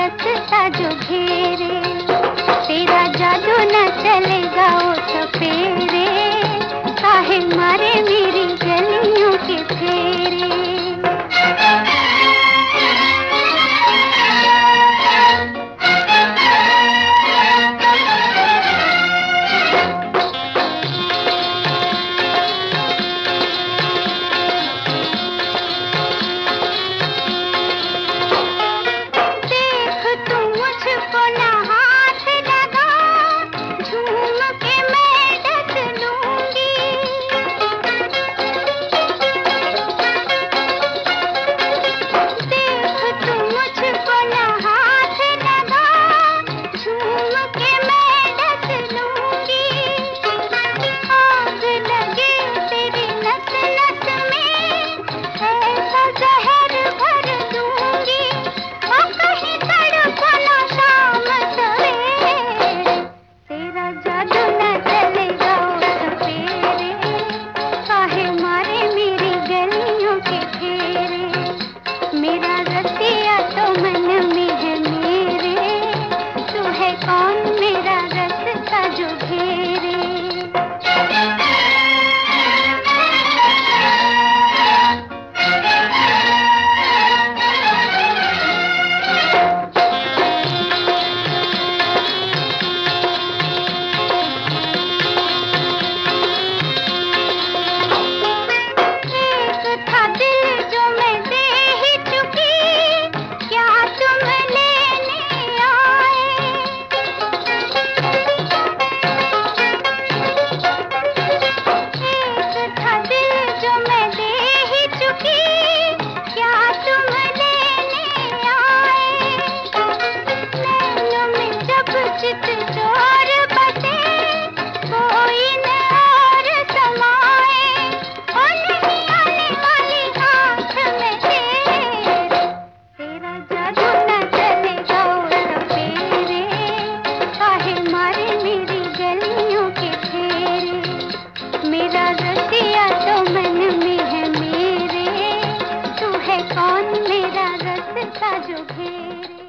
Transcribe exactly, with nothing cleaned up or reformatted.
रास्ता जो घेरे, तेरा जादू न चलेगा ओ सपेरे, काहे मारे मेरी गलियों के फेरे। मेरा रसिया तो मन में है मेरे, तू है कौन मेरा रास्ता जो घेरे। मेरा रसिया तो मन में है मेरे, तू है कौन मेरा रास्ता जो घेरे।